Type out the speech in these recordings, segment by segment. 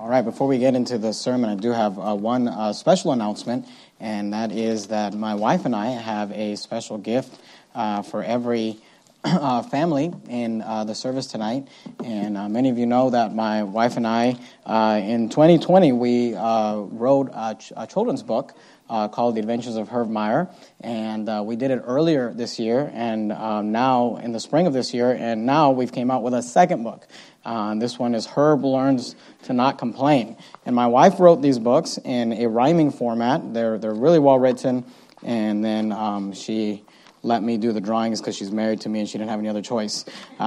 All right, before we get into the sermon, I do have one special announcement, and that is that my wife and I have a special gift for every family in the service tonight. And many of you know that my wife and I, in 2020, we wrote a children's book called The Adventures of Herb Meyer, and we did it earlier this year, and now in the spring of this year, and now we've came out with a second book. This one is Herb Learns to Not Complain. And my wife wrote these books in a rhyming format. They're really well written, and then she let me do the drawings because she's married to me and she didn't have any other choice.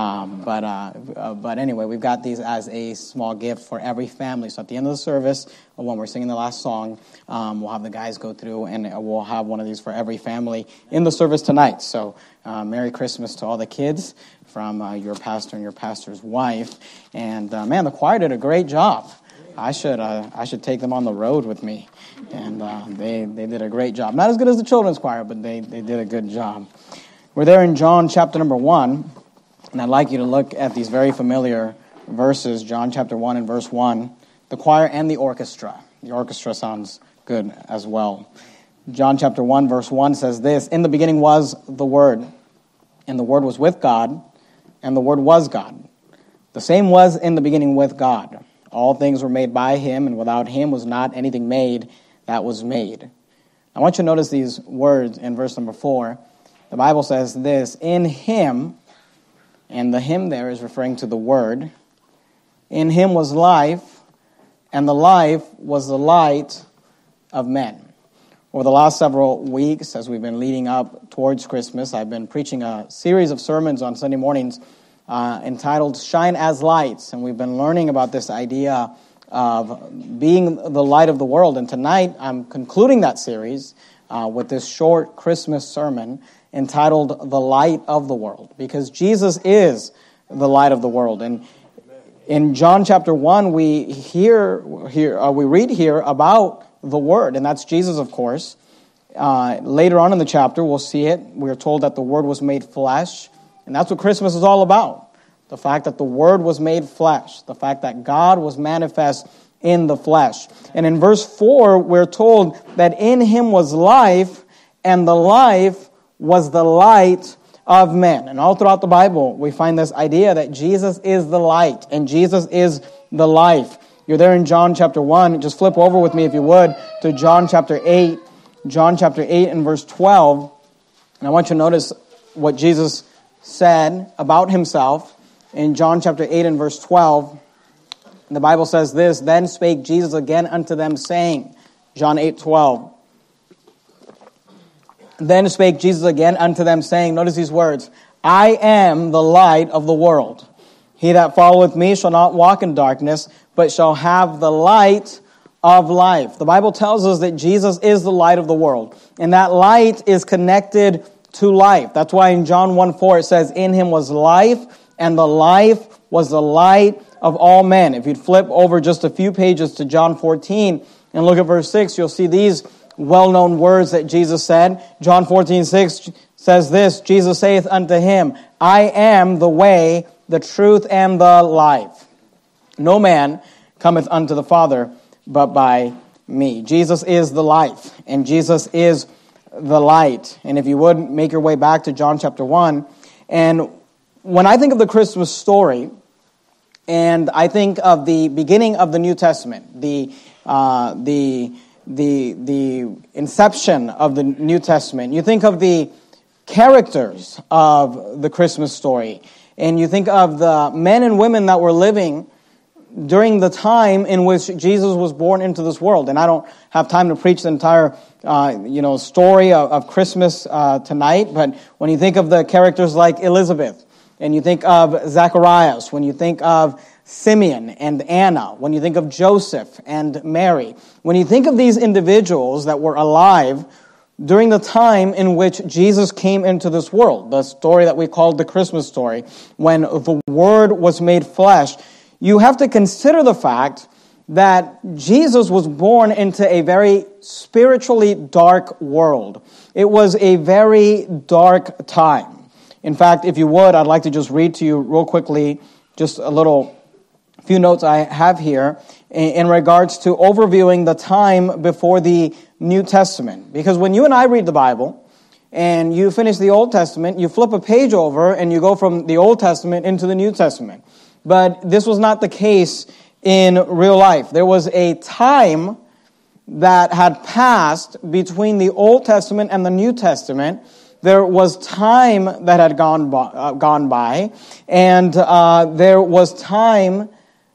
But anyway, we've got these as a small gift for every family. So at the end of the service, when we're singing the last song, we'll have the guys go through and we'll have one of these for every family in the service tonight. So Merry Christmas to all the kids from your pastor and your pastor's wife. And man, the choir did a great job. I should take them on the road with me. And they did a great job. Not as good as the children's choir, but they did a good job. We're there in John chapter number 1, and I'd like you to look at these very familiar verses, John chapter 1 and verse 1, the choir and the orchestra. The orchestra sounds good as well. John chapter 1 verse 1 says this, "In the beginning was the Word, and the Word was with God, and the Word was God. The same was in the beginning with God. All things were made by Him, and without Him was not anything made that was made." I want you to notice these words in verse number 4. The Bible says this, "In Him," and the Him there is referring to the Word, "in Him was life, and the life was the light of men." Over the last several weeks, as we've been leading up towards Christmas, I've been preaching a series of sermons on Sunday mornings entitled Shine as Lights, and we've been learning about this idea of being the light of the world. And tonight I'm concluding that series with this short Christmas sermon entitled The Light of the World, because Jesus is the light of the world. And in John chapter 1, we read here about the Word, and that's Jesus, of course. Later on in the chapter, we'll see it. We're told that the Word was made flesh, and that's what Christmas is all about. The fact that the Word was made flesh. The fact that God was manifest in the flesh. And in verse 4, we're told that in Him was life, and the life was the light of men. And all throughout the Bible, we find this idea that Jesus is the light, and Jesus is the life. You're there in John chapter 1. Just flip over with me, if you would, to John chapter 8. John chapter 8 and verse 12. And I want you to notice what Jesus said about Himself. In John chapter 8 and verse 12, the Bible says this, "Then spake Jesus again unto them, saying," John 8:12. "Then spake Jesus again unto them, saying," notice these words, "I am the light of the world. He that followeth me shall not walk in darkness, but shall have the light of life." The Bible tells us that Jesus is the light of the world, and that light is connected to life. That's why in John 1:4 it says, "In Him was life, and the life was the light of all men." If you'd flip over just a few pages to John 14 and look at verse 6, you'll see these well-known words that Jesus said. John 14:6 says this, "Jesus saith unto him, I am the way, the truth, and the life. No man cometh unto the Father but by me." Jesus is the life, and Jesus is the light. And if you would, make your way back to John chapter 1. And when I think of the Christmas story, and I think of the beginning of the New Testament, the inception of the New Testament, you think of the characters of the Christmas story, and you think of the men and women that were living during the time in which Jesus was born into this world. And I don't have time to preach the entire story of Christmas tonight, but when you think of the characters like Elizabeth, and you think of Zacharias, when you think of Simeon and Anna, when you think of Joseph and Mary, when you think of these individuals that were alive during the time in which Jesus came into this world, the story that we called the Christmas story, when the Word was made flesh, you have to consider the fact that Jesus was born into a very spiritually dark world. It was a very dark time. In fact, if you would, I'd like to just read to you real quickly just a few notes I have here in regards to overviewing the time before the New Testament. Because when you and I read the Bible, and you finish the Old Testament, you flip a page over, and you go from the Old Testament into the New Testament. But this was not the case in real life. There was a time that had passed between the Old Testament and the New Testament. There was time that had gone by, and there was time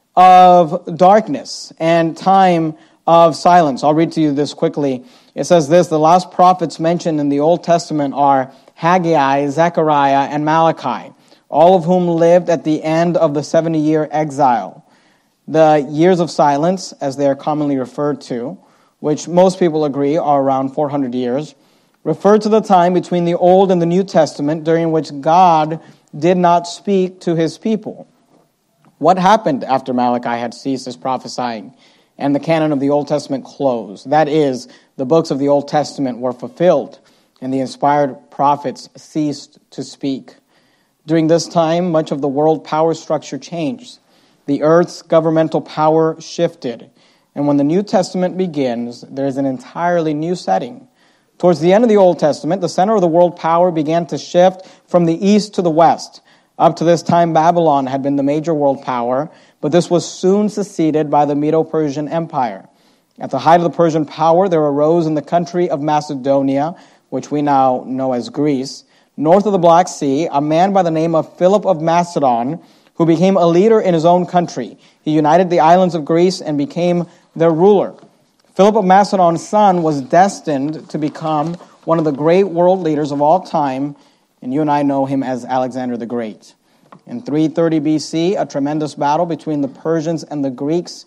of darkness and time of silence. I'll read to you this quickly. It says this: the last prophets mentioned in the Old Testament are Haggai, Zechariah, and Malachi, all of whom lived at the end of the 70-year exile. The years of silence, as they are commonly referred to, which most people agree are around 400 years, refer to the time between the Old and the New Testament during which God did not speak to his people. What happened after Malachi had ceased his prophesying and the canon of the Old Testament closed? That is, the books of the Old Testament were fulfilled and the inspired prophets ceased to speak. During this time, much of the world power structure changed. The earth's governmental power shifted. And when the New Testament begins, there is an entirely new setting. Towards the end of the Old Testament, the center of the world power began to shift from the east to the west. Up to this time, Babylon had been the major world power, but this was soon succeeded by the Medo-Persian Empire. At the height of the Persian power, there arose in the country of Macedonia, which we now know as Greece, north of the Black Sea, a man by the name of Philip of Macedon, who became a leader in his own country. He united the islands of Greece and became their ruler. Philip of Macedon's son was destined to become one of the great world leaders of all time, and you and I know him as Alexander the Great. In 330 BC, a tremendous battle between the Persians and the Greeks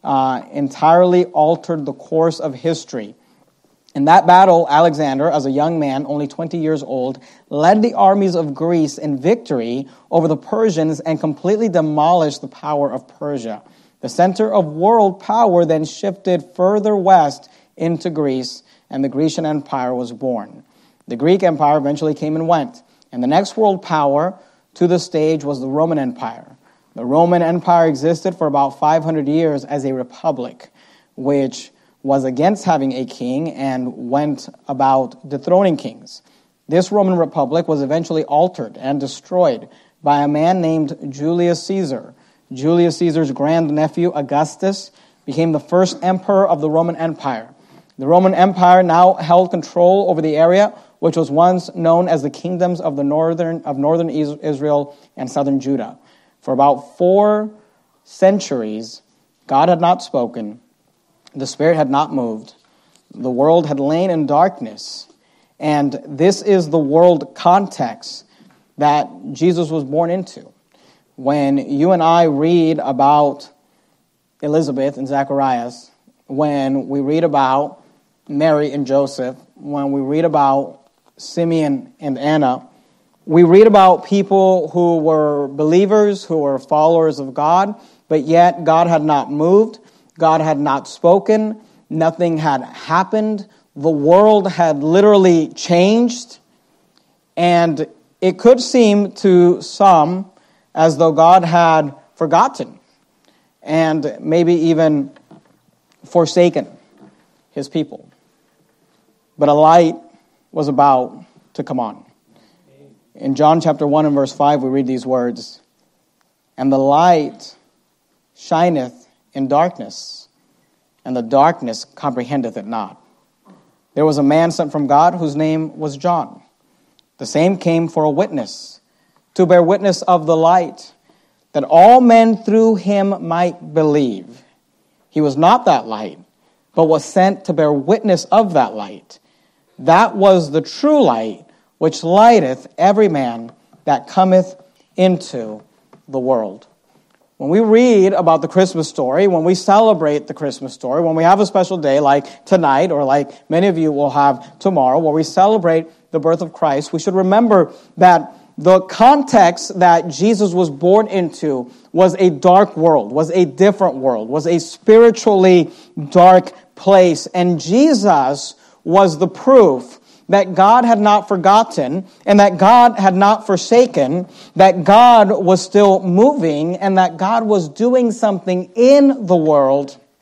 entirely altered the course of history. In that battle, Alexander, as a young man, only 20 years old, led the armies of Greece in victory over the Persians and completely demolished the power of Persia. The center of world power then shifted further west into Greece, and the Grecian Empire was born. The Greek Empire eventually came and went, and the next world power to the stage was the Roman Empire. The Roman Empire existed for about 500 years as a republic, which was against having a king and went about dethroning kings. This Roman Republic was eventually altered and destroyed by a man named Julius Caesar. Julius Caesar's grandnephew, Augustus, became the first emperor of the Roman Empire. The Roman Empire now held control over the area, which was once known as the kingdoms of northern Israel and southern Judah. For about 4 centuries, God had not spoken, the Spirit had not moved, the world had lain in darkness, and this is the world context that Jesus was born into. When you and I read about Elizabeth and Zacharias, when we read about Mary and Joseph, when we read about Simeon and Anna, we read about people who were believers, who were followers of God, but yet God had not moved, God had not spoken, nothing had happened, the world had literally changed, and it could seem to some as though God had forgotten and maybe even forsaken his people. But a light was about to come on. In John chapter 1 and verse 5, we read these words, "And the light shineth in darkness, and the darkness comprehendeth it not. There was a man sent from God whose name was John. The same came for a witness, to bear witness of the light, that all men through him might believe. He was not that light, but was sent to bear witness of that light. That was the true light, which lighteth every man that cometh into the world." When we read about the Christmas story, when we celebrate the Christmas story, when we have a special day like tonight, or like many of you will have tomorrow, where we celebrate the birth of Christ, we should remember that the context that Jesus was born into was a dark world, was a different world, was a spiritually dark place. And Jesus was the proof that God had not forgotten and that God had not forsaken, that God was still moving and that God was doing something in the world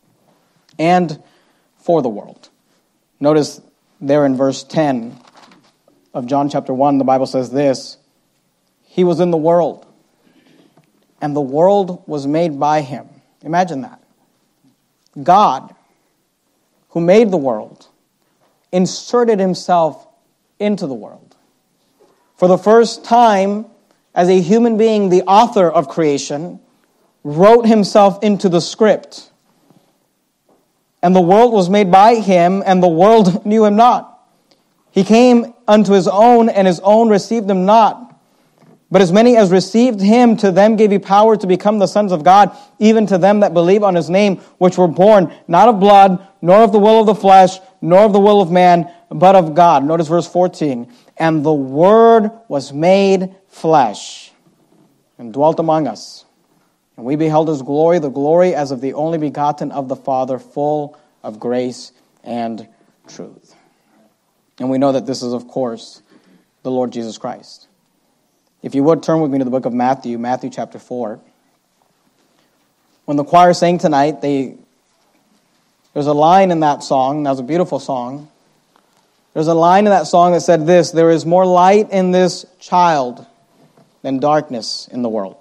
and for the world. Notice there in verse 10 of John chapter 1, the Bible says this, he was in the world, and the world was made by him. Imagine that. God, who made the world, inserted himself into the world. For the first time, as a human being, the author of creation wrote himself into the script. And the world was made by him, and the world knew him not. He came unto his own, and his own received him not. But as many as received him, to them gave he power to become the sons of God, even to them that believe on his name, which were born not of blood, nor of the will of the flesh, nor of the will of man, but of God. Notice verse 14. And the Word was made flesh, and dwelt among us. And we beheld his glory, the glory as of the only begotten of the Father, full of grace and truth. And we know that this is, of course, the Lord Jesus Christ. If you would, turn with me to the book of Matthew, Matthew chapter 4. When the choir sang tonight, there's a line in that song, that was a beautiful song. There's a line in that song that said this, there is more light in this child than darkness in the world.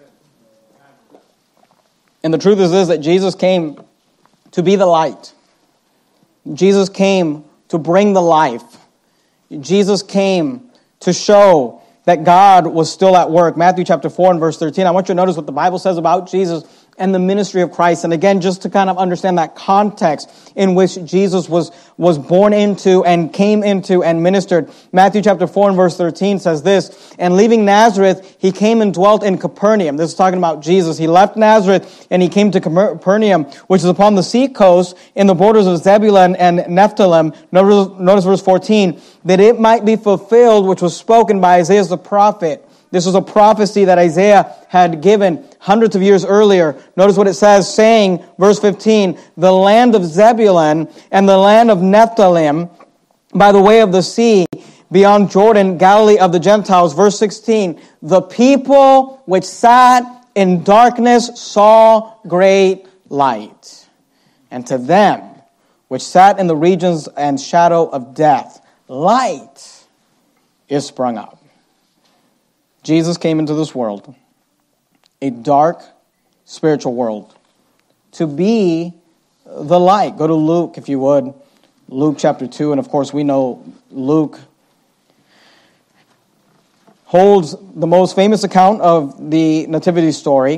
And the truth is this, that Jesus came to be the light. Jesus came to bring the life. Jesus came to show that God was still at work. Matthew chapter 4 and verse 13. I want you to notice what the Bible says about Jesus and the ministry of Christ. And again, just to kind of understand that context in which Jesus was born into and came into and ministered. Matthew chapter 4 and verse 13 says this, and leaving Nazareth, he came and dwelt in Capernaum. This is talking about Jesus. He left Nazareth and he came to Capernaum, which is upon the sea coast in the borders of Zebulun and Nephthalim. Notice verse 14, that it might be fulfilled, which was spoken by Isaiah the prophet. This was a prophecy that Isaiah had given hundreds of years earlier. Notice what it says, saying, verse 15, the land of Zebulun and the land of Nephthalim by the way of the sea, beyond Jordan, Galilee of the Gentiles. Verse 16, the people which sat in darkness saw great light. And to them which sat in the regions and shadow of death, light is sprung up. Jesus came into this world, a dark spiritual world, to be the light. Go to Luke, if you would. Luke chapter 2, and of course we know Luke holds the most famous account of the nativity story.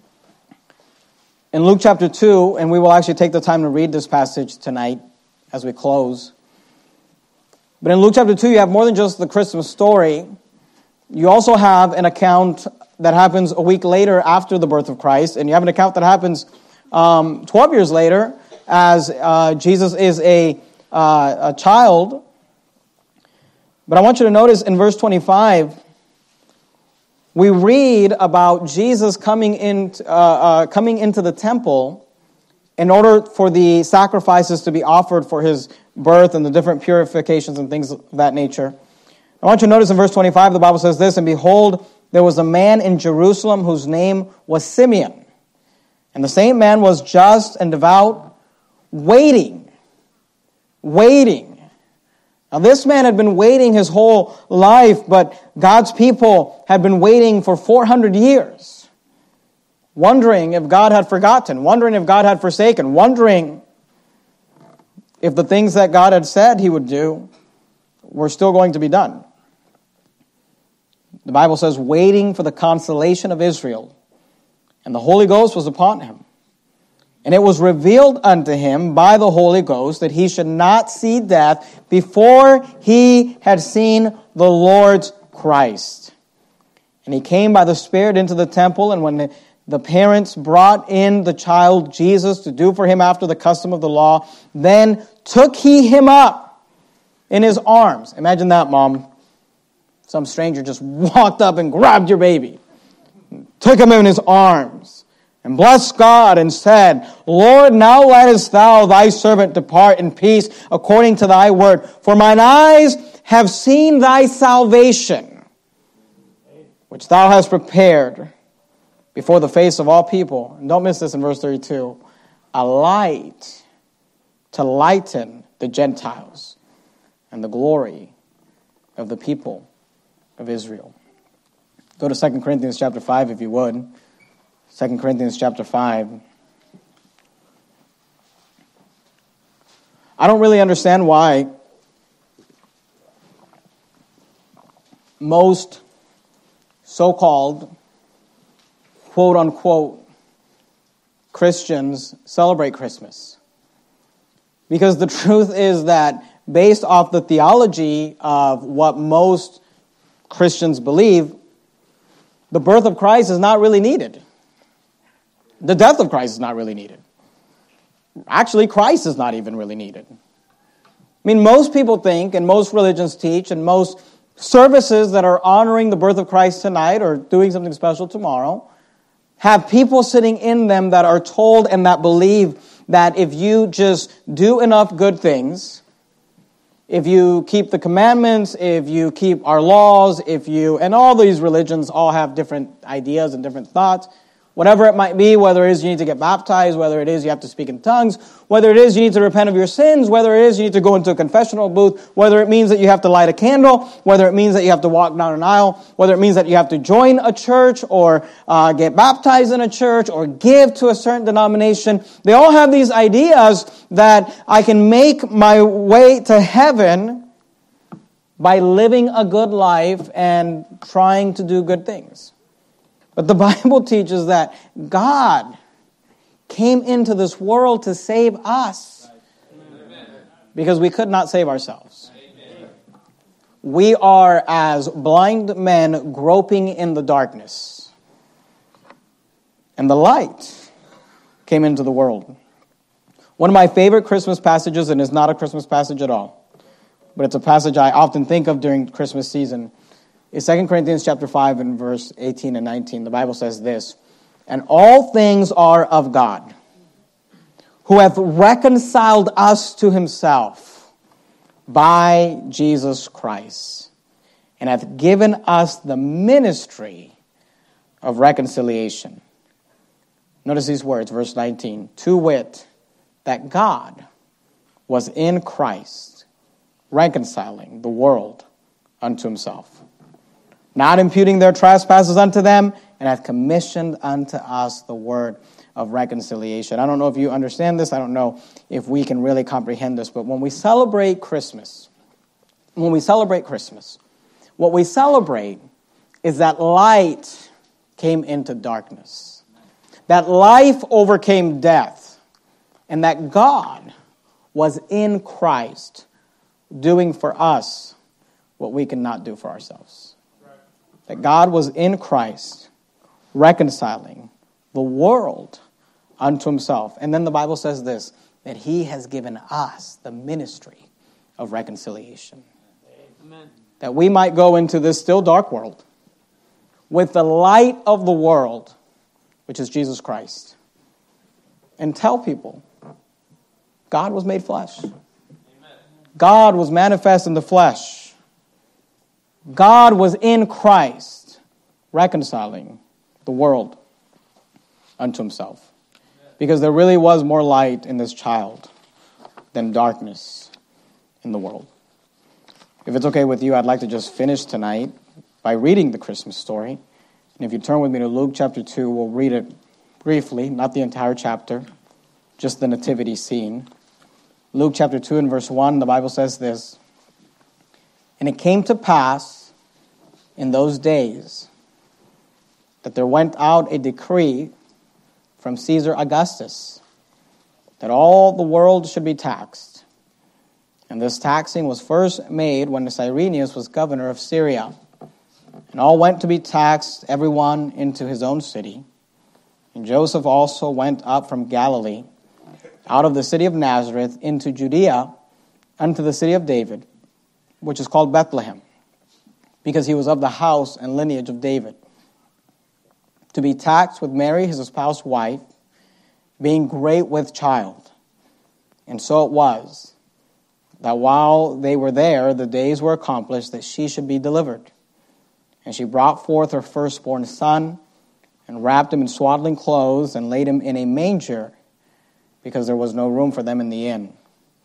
In Luke chapter 2, and we will actually take the time to read this passage tonight as we close. But in Luke chapter 2, you have more than just the Christmas story. You also have an account that happens a week later after the birth of Christ, and you have an account that happens 12 years later as Jesus is a child. But I want you to notice in verse 25, we read about Jesus coming into the temple in order for the sacrifices to be offered for his birth and the different purifications and things of that nature. I want you to notice in verse 25, the Bible says this, and behold, there was a man in Jerusalem whose name was Simeon. And the same man was just and devout, waiting. Now this man had been waiting his whole life, but God's people had been waiting for 400 years. Wondering if God had forgotten, wondering if God had forsaken, wondering if the things that God had said he would do were still going to be done. The Bible says, waiting for the consolation of Israel. And the Holy Ghost was upon him. And it was revealed unto him by the Holy Ghost that he should not see death before he had seen the Lord's Christ. And he came by the Spirit into the temple, and when the parents brought in the child Jesus to do for him after the custom of the law, then took he him up in his arms. Imagine that, Mom. Some stranger just walked up and grabbed your baby, took him in his arms, and blessed God and said, Lord, now lettest thou thy servant depart in peace according to thy word. For mine eyes have seen thy salvation, which thou hast prepared before the face of all people. And don't miss this in verse 32. A light to lighten the Gentiles and the glory of the people of Israel. Go to 2 Corinthians chapter 5 if you would. 2 Corinthians chapter 5. I don't really understand why most so-called, quote-unquote, Christians celebrate Christmas. Because the truth is that based off the theology of what most Christians believe, the birth of Christ is not really needed. The death of Christ is not really needed. Actually, Christ is not even really needed. I mean, most people think, and most religions teach, and most services that are honoring the birth of Christ tonight or doing something special tomorrow have people sitting in them that are told and that believe that if you just do enough good things, if you keep the commandments, if you keep our laws, and all these religions all have different ideas and different thoughts, whatever it might be, whether it is you need to get baptized, whether it is you have to speak in tongues, whether it is you need to repent of your sins, whether it is you need to go into a confessional booth, whether it means that you have to light a candle, whether it means that you have to walk down an aisle, whether it means that you have to join a church or get baptized in a church or give to a certain denomination. They all have these ideas that I can make my way to heaven by living a good life and trying to do good things. But the Bible teaches that God came into this world to save us because we could not save ourselves. We are as blind men groping in the darkness. And the light came into the world. One of my favorite Christmas passages, and it's not a Christmas passage at all, but it's a passage I often think of during Christmas season, is 2 Corinthians chapter 5 and verse 18 and 19. The Bible says this, "And all things are of God, who hath reconciled us to himself by Jesus Christ, and hath given us the ministry of reconciliation." Notice these words, verse 19. "To wit, that God was in Christ, reconciling the world unto himself, not imputing their trespasses unto them, and hath commissioned unto us the word of reconciliation." I don't know if you understand this. I don't know if we can really comprehend this. But when we celebrate Christmas, what we celebrate is that light came into darkness, that life overcame death, and that God was in Christ doing for us what we cannot do for ourselves. That God was in Christ, reconciling the world unto himself. And then the Bible says this, that he has given us the ministry of reconciliation. Amen. That we might go into this still dark world with the light of the world, which is Jesus Christ, and tell people, God was made flesh. Amen. God was manifest in the flesh. God was in Christ, reconciling the world unto himself. Because there really was more light in this child than darkness in the world. If it's okay with you, I'd like to just finish tonight by reading the Christmas story. And if you turn with me to Luke chapter 2, we'll read it briefly, not the entire chapter, just the nativity scene. Luke chapter 2 and verse 1, the Bible says this, "And it came to pass in those days that there went out a decree from Caesar Augustus that all the world should be taxed. And this taxing was first made when Cyrenius was governor of Syria. And all went to be taxed, every one into his own city. And Joseph also went up from Galilee, out of the city of Nazareth, into Judea, unto the city of David, which is called Bethlehem, because he was of the house and lineage of David, to be taxed with Mary, his espoused wife, being great with child. And so it was, that while they were there, the days were accomplished that she should be delivered. And she brought forth her firstborn son, and wrapped him in swaddling clothes, and laid him in a manger, because there was no room for them in the inn.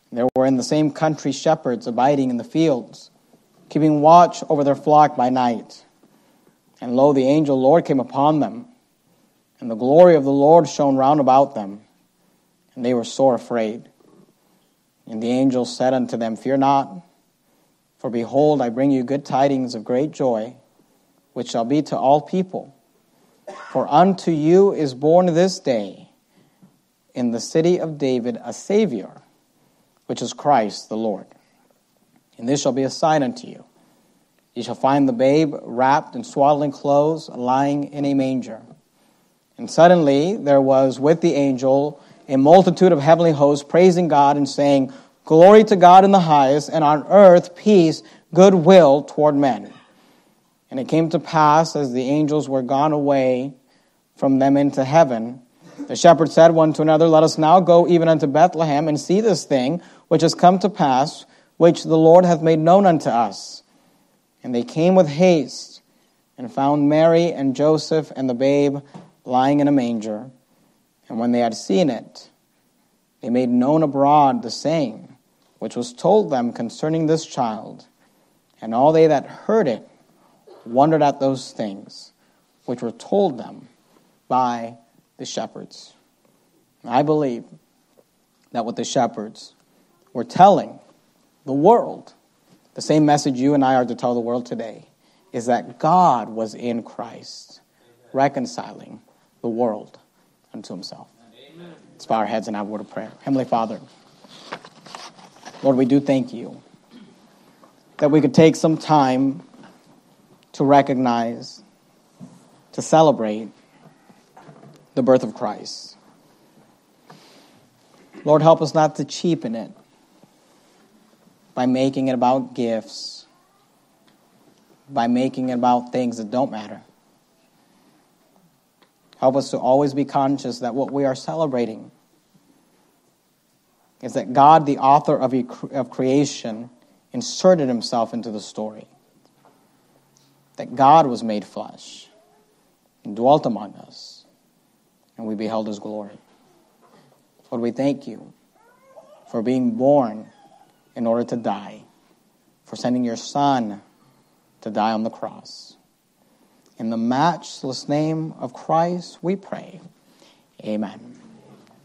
There were in the same country shepherds abiding in the fields, keeping watch over their flock by night. And lo, the angel Lord came upon them, and the glory of the Lord shone round about them, and they were sore afraid. And the angel said unto them, Fear not, for behold, I bring you good tidings of great joy, which shall be to all people. For unto you is born this day in the city of David a Savior, which is Christ the Lord. And this shall be a sign unto you. You shall find the babe wrapped in swaddling clothes, lying in a manger. And suddenly there was with the angel a multitude of heavenly hosts, praising God and saying, Glory to God in the highest, and on earth peace, goodwill toward men. And it came to pass, as the angels were gone away from them into heaven, the shepherds said one to another, Let us now go even unto Bethlehem, and see this thing which has come to pass, which the Lord hath made known unto us. And they came with haste, and found Mary and Joseph and the babe lying in a manger. And when they had seen it, they made known abroad the saying which was told them concerning this child. And all they that heard it wondered at those things which were told them by the shepherds. I believe that what the shepherds were telling the world, the same message you and I are to tell the world today, is that God was in Christ, reconciling the world unto himself. Amen. Let's bow our heads and have a word of prayer. Heavenly Father, Lord, we do thank you that we could take some time to recognize, to celebrate the birth of Christ. Lord, help us not to cheapen it by making it about gifts, by making it about things that don't matter. Help us to always be conscious that what we are celebrating is that God, the author of creation, inserted himself into the story. That God was made flesh and dwelt among us, and we beheld his glory. Lord, we thank you for being born in order to die, for sending your Son to die on the cross. In the matchless name of Christ, we pray. Amen.